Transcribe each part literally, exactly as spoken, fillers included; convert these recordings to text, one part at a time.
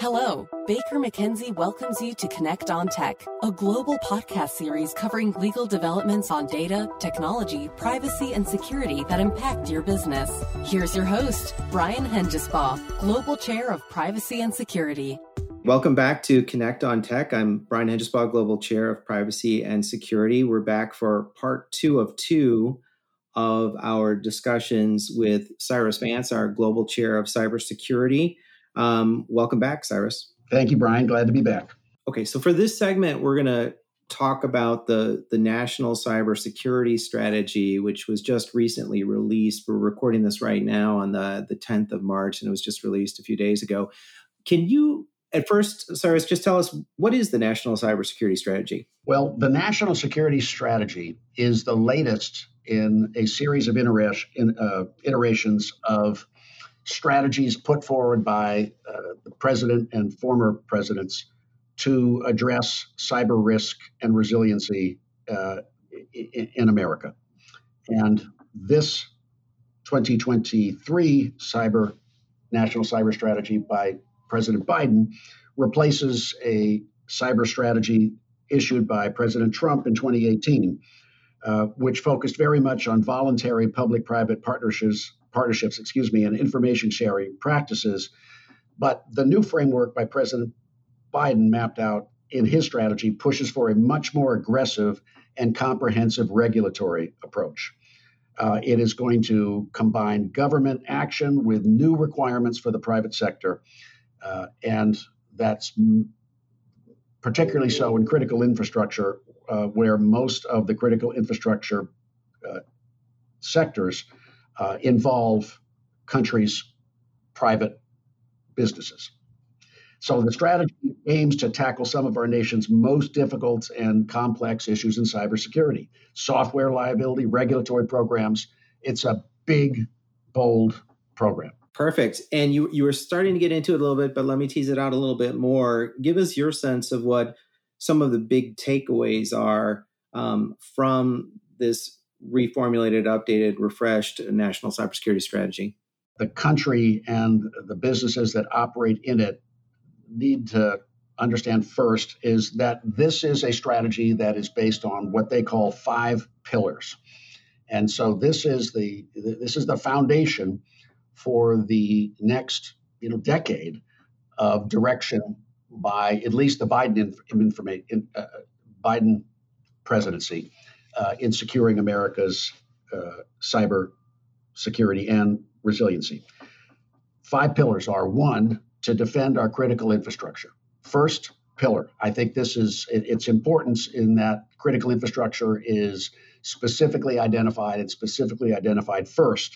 Hello, Baker McKenzie welcomes you to Connect on Tech, a global podcast series covering legal developments on data, technology, privacy, and security that impact your business. Here's your host, Brian Hengesbaugh, Global Chair of Privacy and Security. Welcome back to Connect on Tech. I'm Brian Hengesbaugh, Global Chair of Privacy and Security. We're back for part two of two of our discussions with Cyrus Vance, our Global Chair of Cybersecurity. Um, welcome back, Cyrus. Thank you, Brian. Glad to be back. Okay, so for this segment, we're going to talk about the, the National Cybersecurity Strategy, which was just recently released. We're recording this right now on the, the tenth of March, and it was just released a few days ago. Can you, at first, Cyrus, just tell us, what is the National Cybersecurity Strategy? Well, the National Security Strategy is the latest in a series of itera- in, uh, iterations of strategies put forward by uh, the president and former presidents to address cyber risk and resiliency uh, in, in America. And this twenty twenty-three cyber national cyber strategy by President Biden replaces a cyber strategy issued by President Trump in twenty eighteen, uh, which focused very much on voluntary public-private partnerships partnerships, excuse me, and information sharing practices. But the new framework by President Biden mapped out in his strategy pushes for a much more aggressive and comprehensive regulatory approach. Uh, it is going to combine government action with new requirements for the private sector. Uh, and that's m- particularly so in critical infrastructure, uh, where most of the critical infrastructure uh, sectors Uh, involve countries' private businesses. So the strategy aims to tackle some of our nation's most difficult and complex issues in cybersecurity, software liability, regulatory programs. It's a big, bold program. Perfect. And you, you were starting to get into it a little bit, but let me tease it out a little bit more. Give us your sense of what some of the big takeaways are um, from this reformulated, updated, refreshed national cybersecurity strategy. The country and the businesses that operate in it need to understand first is that this is a strategy that is based on what they call five pillars. And so this is the this is the foundation for the next you know decade of direction by at least the Biden informa- in, uh, Biden presidency. Uh, in securing America's uh, cyber security and resiliency. Five pillars are: one, to defend our critical infrastructure. First pillar, I think this is it, its importance in that critical infrastructure is specifically identified and specifically identified first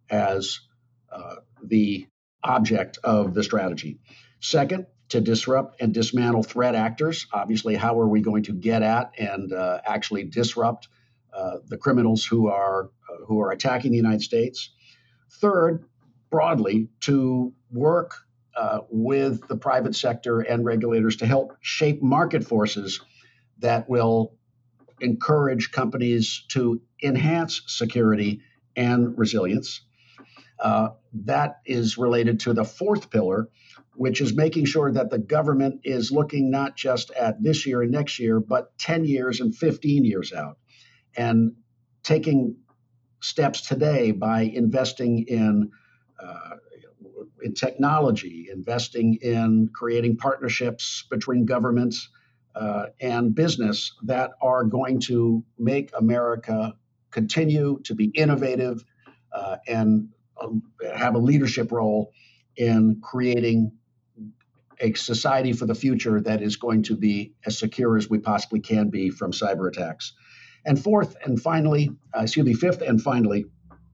as uh, the object of the strategy. Second, to disrupt and dismantle threat actors. Obviously, how are we going to get at and uh, actually disrupt uh, the criminals who are uh, who are attacking the United States? Third, broadly, to work uh, with the private sector and regulators to help shape market forces that will encourage companies to enhance security and resilience. Uh, that is related to the fourth pillar, which is making sure that the government is looking not just at this year and next year, but ten years and fifteen years out, and taking steps today by investing in uh, in technology, investing in creating partnerships between governments uh, and business that are going to make America continue to be innovative uh, and um, have a leadership role in creating a society for the future that is going to be as secure as we possibly can be from cyber attacks. And fourth and finally, uh, excuse me, fifth and finally,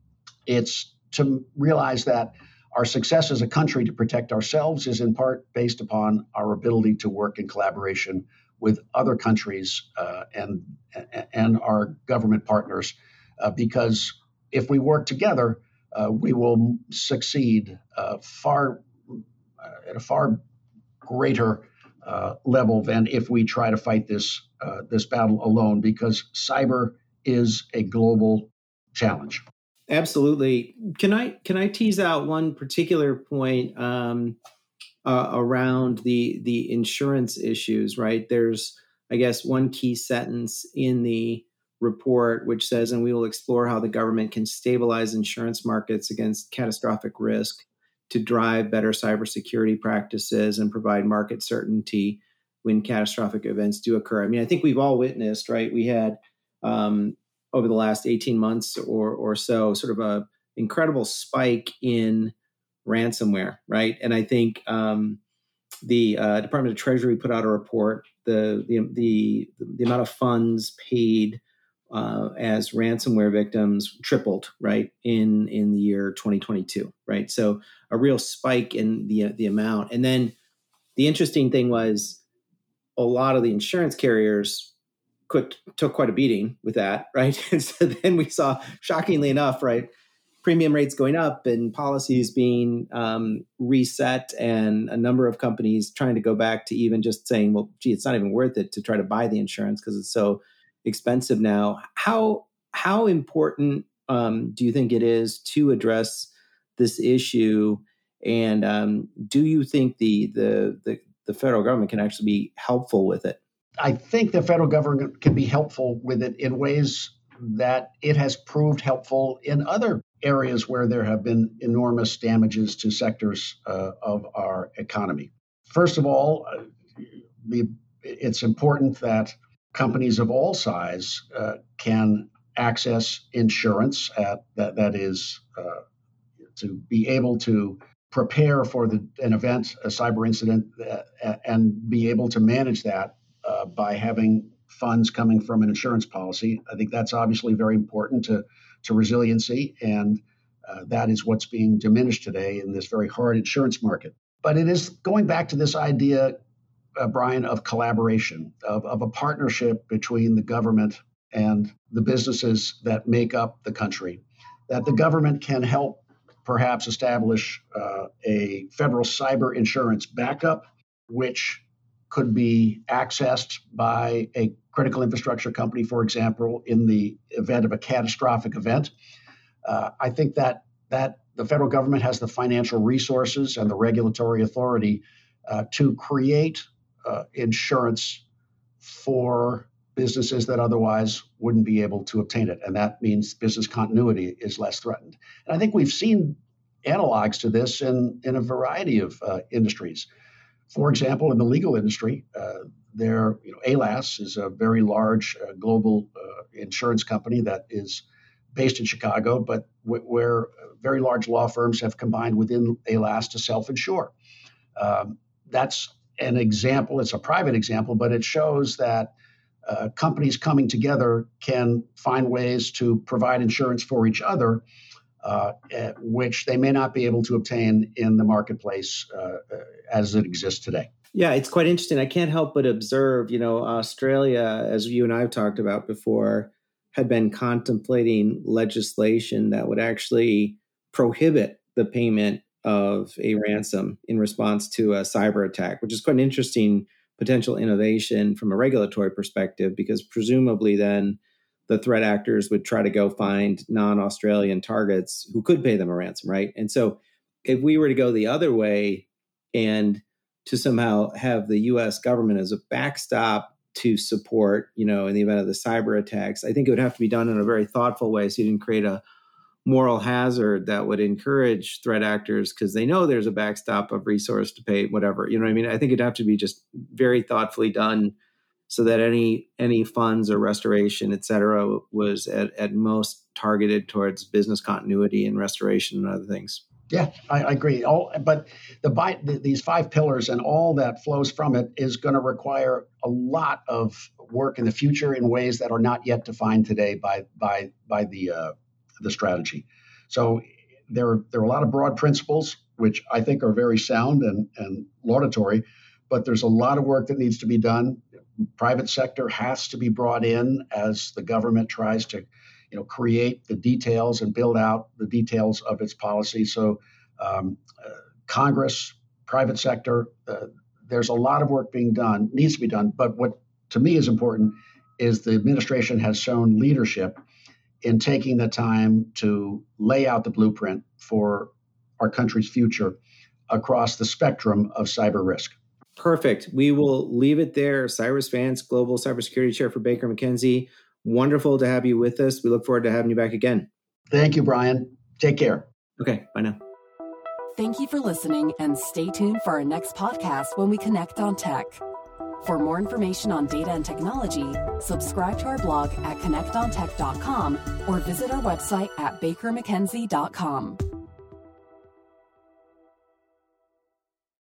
it's to realize that our success as a country to protect ourselves is in part based upon our ability to work in collaboration with other countries uh, and, and our government partners, uh, because if we work together, uh, we will succeed uh, far uh, at a far greater uh, level than if we try to fight this uh, this battle alone, because cyber is a global challenge. Absolutely. Can I can I tease out one particular point? Um, uh, around the the insurance issues, right? There's, I guess, one key sentence in the report which says, and we will explore how the government can stabilize insurance markets against catastrophic risk to drive better cybersecurity practices and provide market certainty when catastrophic events do occur. I mean, I think we've all witnessed, right? We had um, over the last eighteen months or or so, sort of a incredible spike in ransomware, right? And I think um, the uh, Department of Treasury put out a report. The the the, the amount of funds paid uh, as ransomware victims tripled, right, in in the year twenty twenty-two, right? So a real spike in the the amount. And then the interesting thing was a lot of the insurance carriers could, took quite a beating with that, right? And so then we saw, shockingly enough, right, premium rates going up and policies being um, reset, and a number of companies trying to go back to even just saying, well, gee, it's not even worth it to try to buy the insurance because it's so expensive now. How how important um, do you think it is to address this issue? And um, do you think the, the the the federal government can actually be helpful with it? I think the federal government can be helpful with it in ways that it has proved helpful in other areas where there have been enormous damages to sectors uh, of our economy. First of all, uh, the, it's important that companies of all size uh, can access insurance at, that, that is uh, to be able to prepare for the, an event, a cyber incident, uh, and be able to manage that uh, by having funds coming from an insurance policy. I think that's obviously very important to, to resiliency, and uh, that is what's being diminished today in this very hard insurance market. But it is going back to this idea, uh, Brian, of collaboration, of, of a partnership between the government and the businesses that make up the country, that the government can help perhaps establish uh, a federal cyber insurance backup, which could be accessed by a critical infrastructure company, for example, in the event of a catastrophic event. Uh, I think that that the federal government has the financial resources and the regulatory authority uh, to create uh, insurance for businesses that otherwise wouldn't be able to obtain it. And that means business continuity is less threatened. And I think we've seen analogs to this in, in a variety of uh, industries. For example, in the legal industry, uh, there, you know, A L A S is a very large uh, global uh, insurance company that is based in Chicago, but w- where very large law firms have combined within A L A S to self-insure. Um, that's an example. It's a private example, but it shows that uh, companies coming together can find ways to provide insurance for each other, uh, which they may not be able to obtain in the marketplace uh, as it exists today. Yeah, it's quite interesting. I can't help but observe, you know, Australia, as you and I have talked about before, had been contemplating legislation that would actually prohibit the payment of a ransom in response to a cyber attack, which is quite an interesting potential innovation from a regulatory perspective, because presumably then the threat actors would try to go find non-Australian targets who could pay them a ransom, right? And so if we were to go the other way and to somehow have the U S government as a backstop to support, you know, in the event of the cyber attacks, I think it would have to be done in a very thoughtful way so you didn't create a moral hazard that would encourage threat actors because they know there's a backstop of resource to pay whatever. You know what I mean? I think it'd have to be just very thoughtfully done so that any any funds or restoration, et cetera, was at, at most targeted towards business continuity and restoration and other things. Yeah, I, I agree. All, but the, by, the these five pillars and all that flows from it is going to require a lot of work in the future in ways that are not yet defined today by by by the uh, the strategy. So there there are a lot of broad principles which I think are very sound and and laudatory, but there's a lot of work that needs to be done. Private sector has to be brought in as the government tries to, you know, create the details and build out the details of its policy. So um, uh, Congress, private sector, uh, there's a lot of work being done, needs to be done. But what to me is important is the administration has shown leadership in taking the time to lay out the blueprint for our country's future across the spectrum of cyber risk. Perfect. We will leave it there. Cyrus Vance, Global Cybersecurity Chair for Baker McKenzie. Wonderful to have you with us. We look forward to having you back again. Thank you, Brian. Take care. Okay, bye now. Thank you for listening, and stay tuned for our next podcast when we connect on tech. For more information on data and technology, subscribe to our blog at connect on tech dot com or visit our website at baker mckenzie dot com.